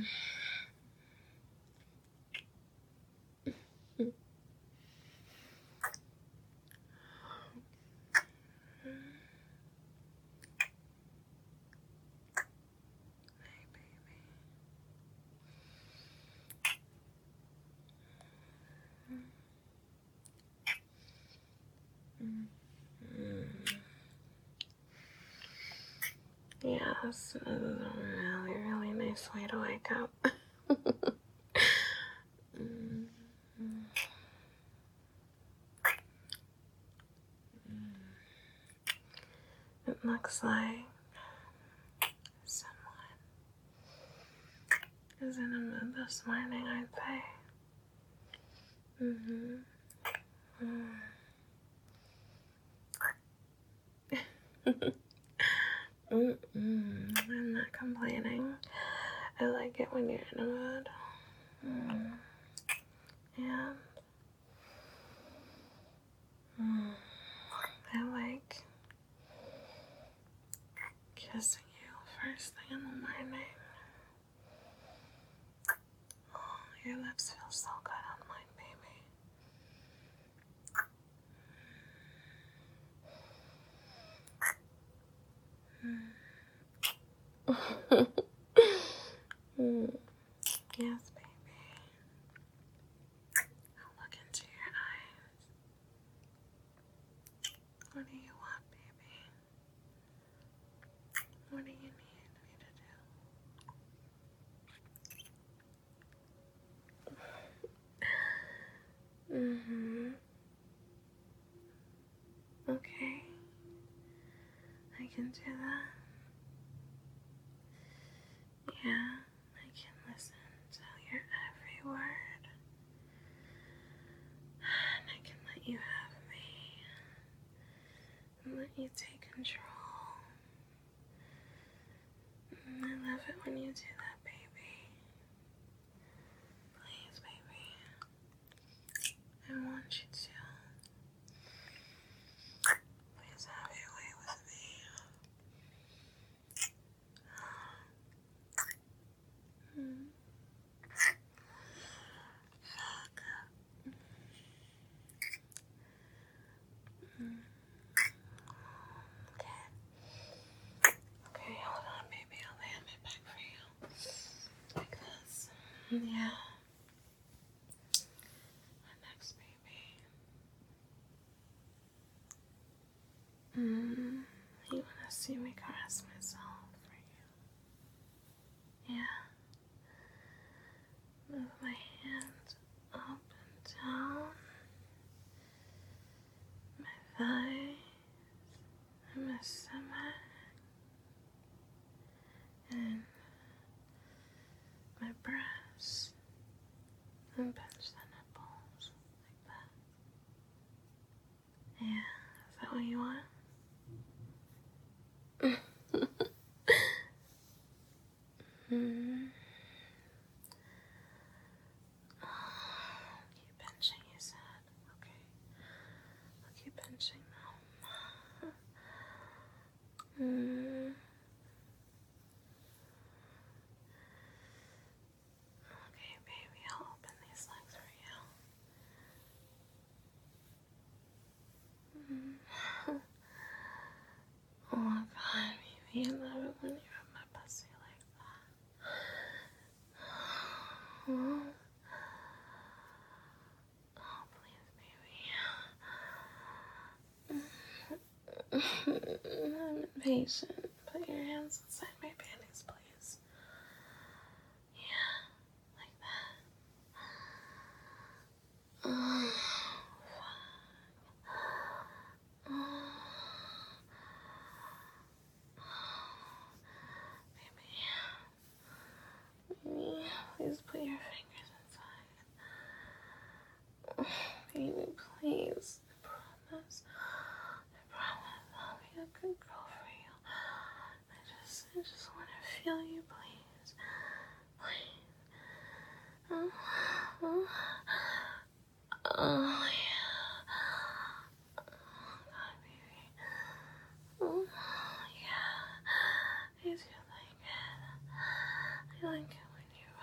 Yeah, this is a really, really nice way to wake up. It looks like someone is in a mood this morning, aren't they? I'm not complaining. I like it when you're in a mood. And I like kissing you first thing in the morning. Oh, your lips feel so good on mine, baby. Yes, baby. I'll look into your eyes. What do you want, baby? What do you need me to do? Okay. I can do that. Yeah, I can listen to your every word. And I can let you have me. And let you take control. And I love it when you do that, baby. Please, baby. I want you to. Please have your way with me. Okay, hold on, baby. I'll lay on my back for you. Like this. Yeah. Next, baby. You wanna see me caress myself for you? Yeah. Move my hands up and down. My thighs and my stomach. And my breasts. And pinch the nipples like that. Yeah. Is that what you want? Keep pinching, you said. Okay. I'll keep pinching now. Okay, baby, I'll open these legs for you. Oh my god, baby, I love it when you rub my pussy like that. Oh, please, baby. I'm impatient. Put your hands inside my panties, please. Yeah, like that. Oh, baby, please put your fingers inside. Baby, please. I promise I'll be a good girl for you. I just want to feel you, please. Please. Oh, yeah. Oh, God, baby. Oh, yeah. I do like it. I like it when you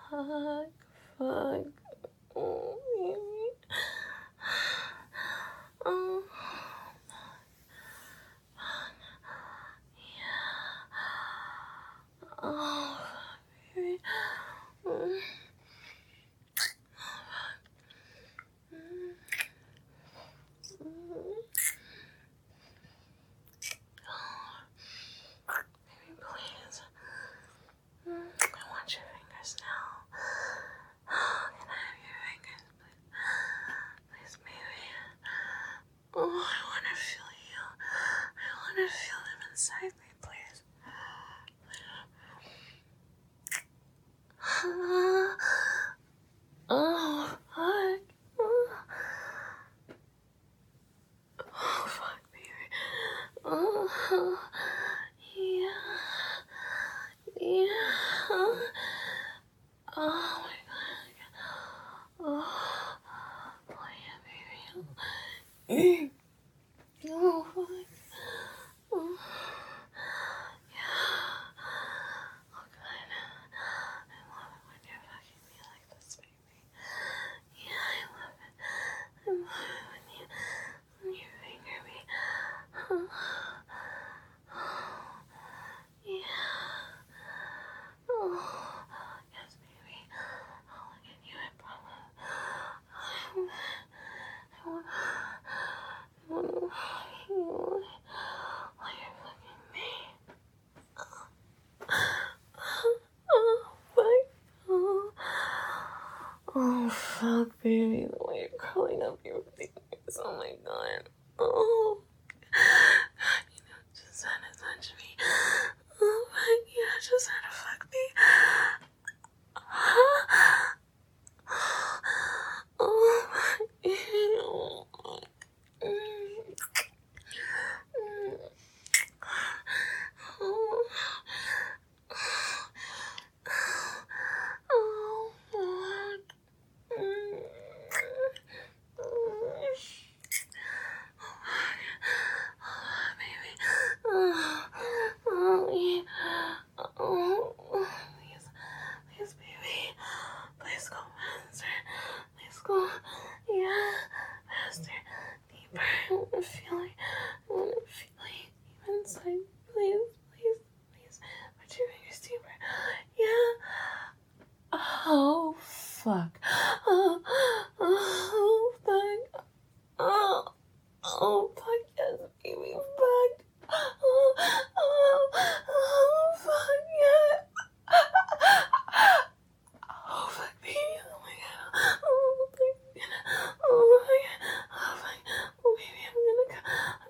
fuck. Oh, baby. Oh, yeah. Oh, baby. Baby, please. I want your fingers now. Can I have your fingers, please? Please, baby. Oh, I want to feel you. I want to feel them inside me, please. Oh, fuck. Oh, fuck, baby. Oh, yeah. Yeah. Oh, my God. Oh, yeah, baby. Oh, fuck. Oh, yeah. Oh, God. I love it when you're fucking me like this, baby. Yeah, I love it. I love it when you finger me. Yeah. Oh, yes, baby. I'll look at you, I promise. I want to you while you're fucking me. Oh, fuck, baby. The way you're curling up your fingers. Oh, my God. Oh. You know, just had to touch me. Oh, my God. Just had to fuck me. Oh, my God. Please, baby. Please go faster. Please go. Yeah, faster. Deeper. I want to feel it. I want to feel it. Even inside. Please, please, please. Put your fingers deeper. Yeah. Oh, fuck. Oh, fuck. Oh, fuck. Yes, baby. Fuck. Fuck. Yeah. Oh, fuck, baby. Oh, my God. Oh, fuck. Oh, my God. Oh, fuck. Oh, baby, I'm gonna go.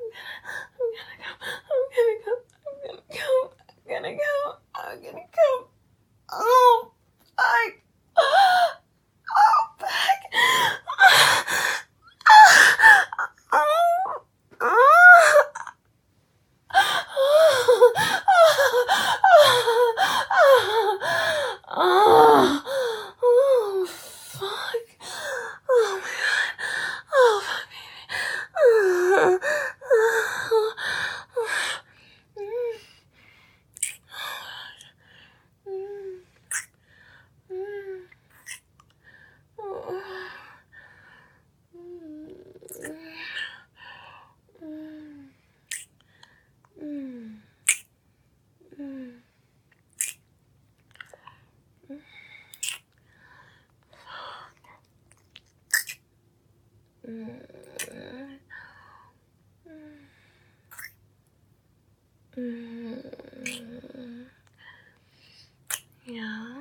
I'm gonna go. Oh, fuck. Oh, fuck. Oh, fuck. Oh, my God. Oh, fuck, baby. Yeah.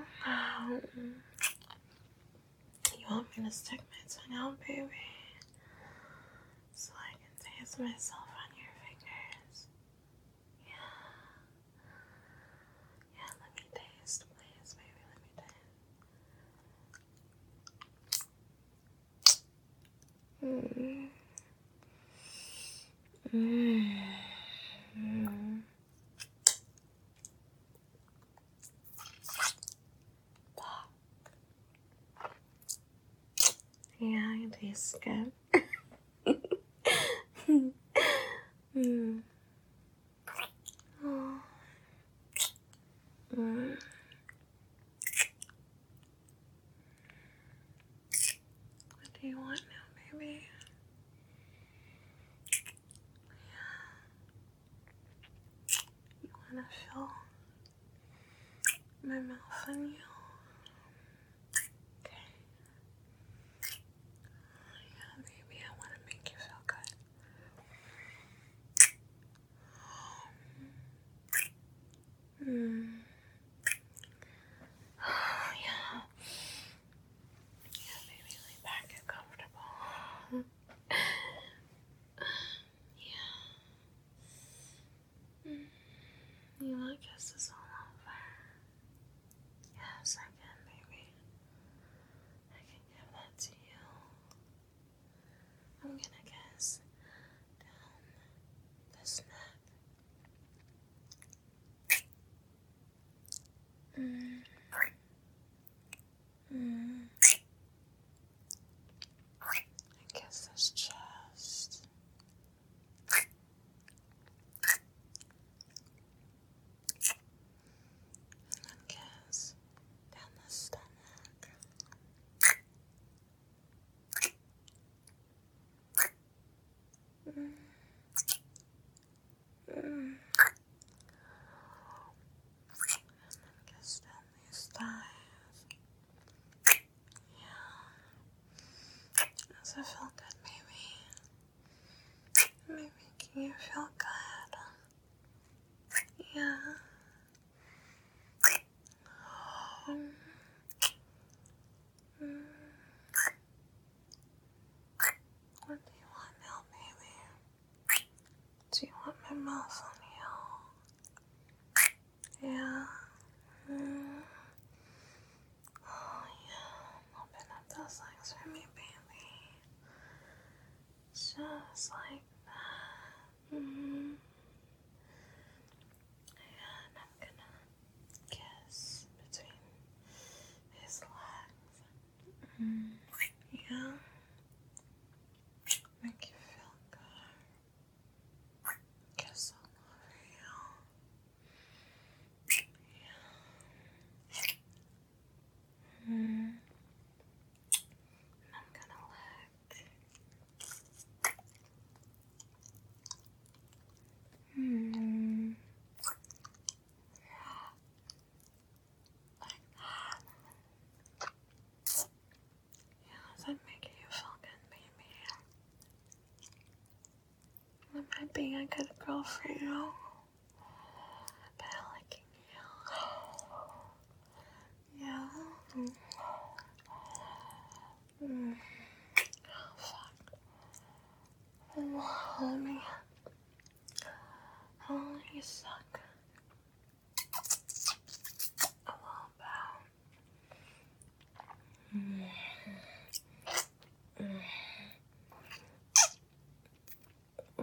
You want me to stick my tongue out, baby? So I can taste myself on your fingers. Yeah. Yeah, let me taste, please, baby. Let me taste. Yeah, it tastes good. Oh. my mouth on you? Okay. Yeah, baby, I want to make you feel good. Oh, yeah. Yeah, baby, lay back, get comfortable. Yeah. You know, I guess it's all over. Yes, I can, baby. I can give that to you. I'm gonna guess down this neck. I guess this chest. And I guess down the stomach. And then guess down these thighs. Yeah. Does it feel good, baby? Maybe can you feel good? Yeah. What do you want now, baby? Do you want my mouth on you? Yeah. Oh, yeah. Open up those legs for me, baby. Just like that. And I'm gonna kiss between his legs. Yeah. Make you feel good. Kiss all over you. Yeah. And I'm gonna lick. Like that. Yeah, is that making you feel good, baby? Am I being a good girl for you? By licking you. Yeah. Oh, fuck. Let me suck a little bit.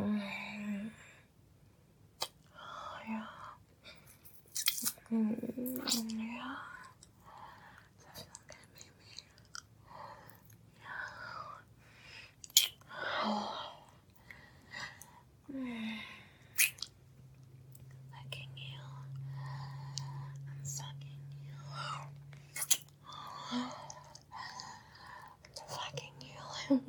Oh, yeah. Yeah. Does that feel good, baby? Licking you and sucking you. Fucking you.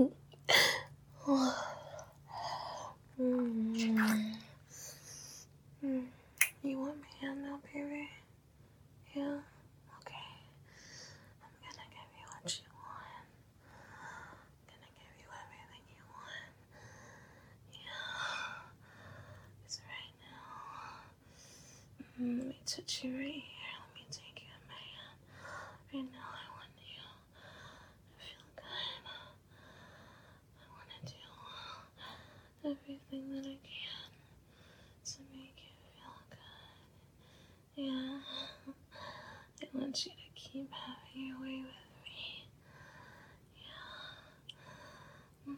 You want my hand now, baby? Yeah? Okay. I'm gonna give you what you want. I'm gonna give you everything you want. Yeah. Because right now, let me touch you right here. Let me take you in my hand. Right now, I want you to feel good. I want to do everything that I can to make you feel good. Yeah. I want you to keep having your way with me. Yeah.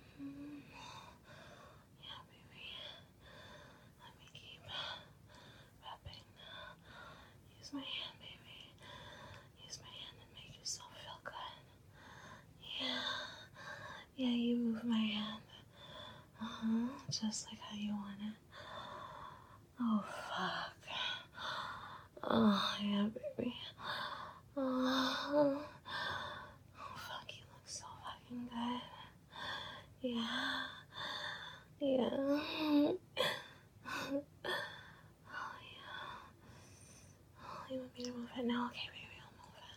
Yeah, baby. Let me keep rubbing. Use my hand, baby. Use my hand and make yourself feel good. Yeah. Yeah, you move my hand. Just like how you want it. Oh, fuck. Oh, yeah, baby. Oh, fuck, you look so fucking good. Yeah. Yeah. Oh, yeah. Oh, you want me to move it now? Okay, baby, I'll move it.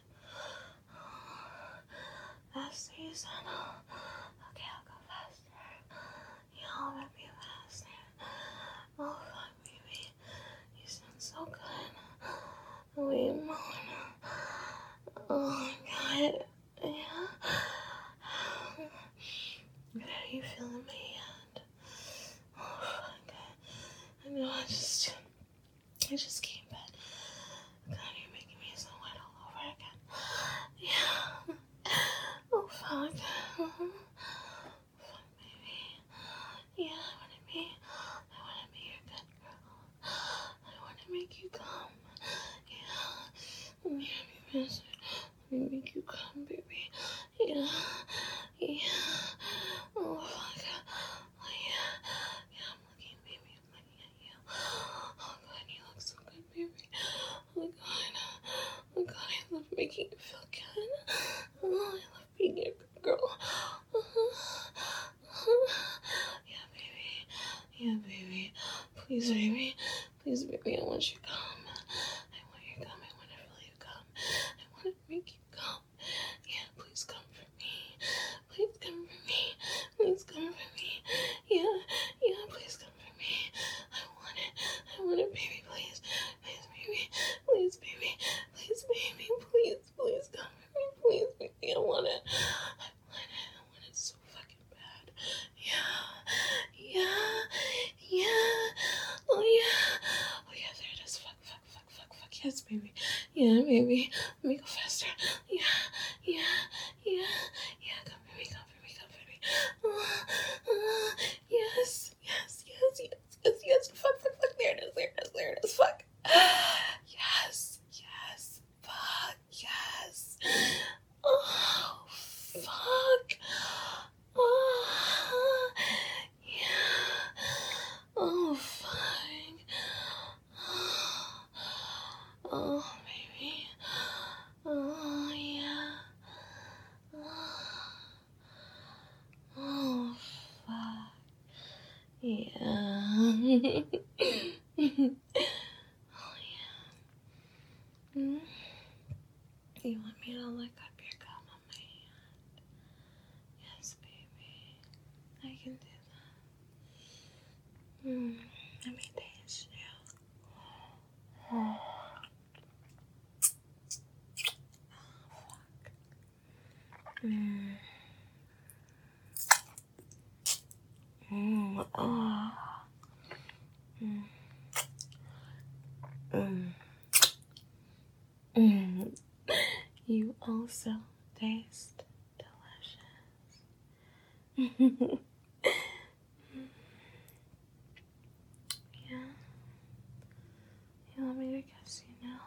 Faster, you said. Okay, I'll go faster. Y'all let me faster. Oh, fuck, baby. You sound so good. Wait, Mom. Oh, my God. Yeah. How you feeling my hand? Oh, fuck. I know, I just came back. God, you're making me so wet all over again. Yeah. Oh, fuck. Fuck, baby. Yeah, I wanna be your good girl. I wanna make you come. Yeah. Let me have you best. Let me make you come, baby. Yeah. Yeah. Oh, fuck. Oh, yeah. Yeah, I'm looking, baby. I'm looking at you. Oh, God, you look so good, baby. Oh, God. Oh, God, I love making you feel good. Oh, I love being your good girl. Yeah, baby. Yeah, baby. Please, baby. Please, baby, I want you to come. I want you to come. I want to feel you come. I want to make you come. Yeah, please come for me. Please come for me. Please come for me. Yeah, yeah, please come for me. I want it. I want it, baby, please. Please, baby. Please, baby. Please, baby. Please, please come for me. Please, baby. I want it. I want it so fucking bad. Yeah. Yeah. Yeah. Oh, yeah. Oh, yeah, there it is. Fuck. Yes, baby. Yeah, baby. Let me go faster. Yeah. Come for me. Yes. Fuck. There it is. Fuck. Yes. Fuck. Yes. Oh, fuck. Oh, yeah. Oh, fuck. Oh, baby. Oh, yeah. Oh, fuck. Yeah. Oh, yeah. You want me to look up your gum on my hand? Yes, baby. I can do that. Let me taste you. Oh, fuck. Oh. You also taste delicious. Yeah. You want me to kiss you now?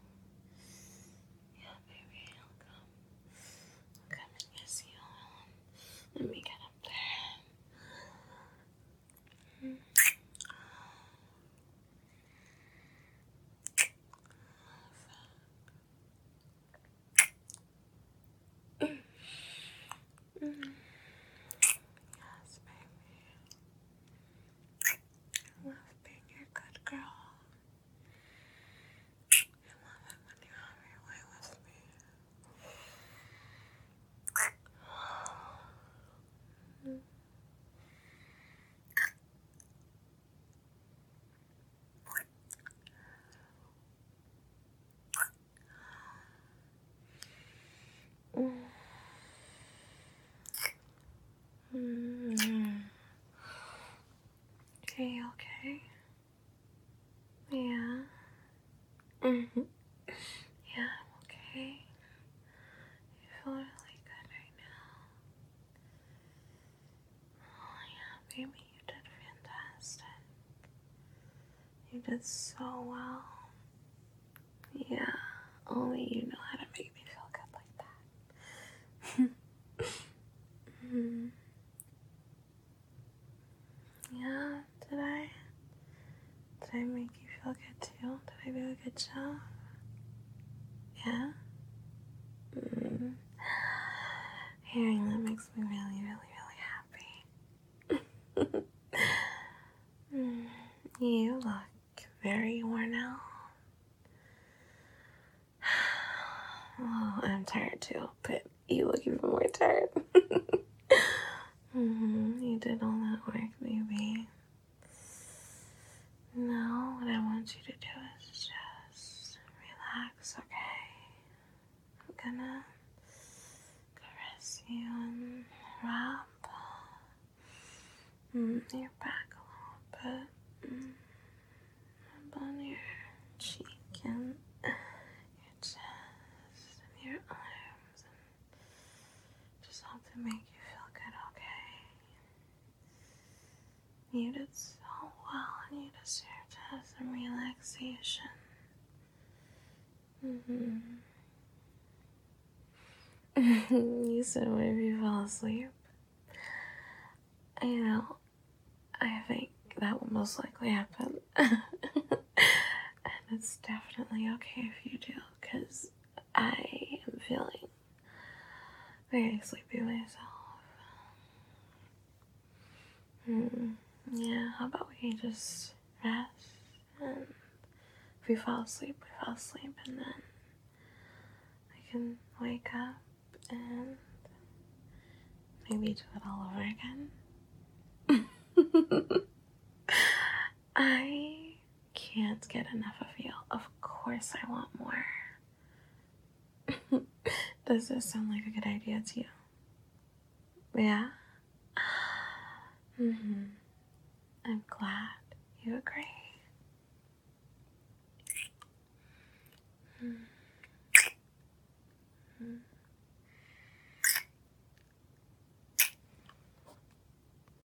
Yeah, baby, I'll come. I'll come and kiss you. Let me get up there. Yes, baby. I love being your good girl. I love it when you have your way with me. Are you okay? Yeah. Yeah, I'm okay. You feel really good right now. Oh, yeah, baby, you did fantastic. You did so well. Yeah, only you know how to make me feel good like that. Yeah, did I make you feel good too? Did I do a good job? Yeah? Hearing that makes me really, really, really happy. You look very worn out. Oh, I'm tired too, but you look even more tired. You did all that work, baby. Now, what I want you to do is just relax, okay? I'm gonna caress you and rub your back a little bit. Rub on your cheek and your chest and your arms, and just hope to make you feel good, okay? You did so well, and you deserve to have some relaxation. You said what if you fell asleep? You know, I think that will most likely happen. And it's definitely okay if you do, because I am feeling very sleepy myself. Yeah, how about we just rest? And if we fall asleep, we fall asleep, and then I can wake up and maybe do it all over again. I can't get enough of you. Of course I want more. Does this sound like a good idea to you? Yeah? I'm glad you agree.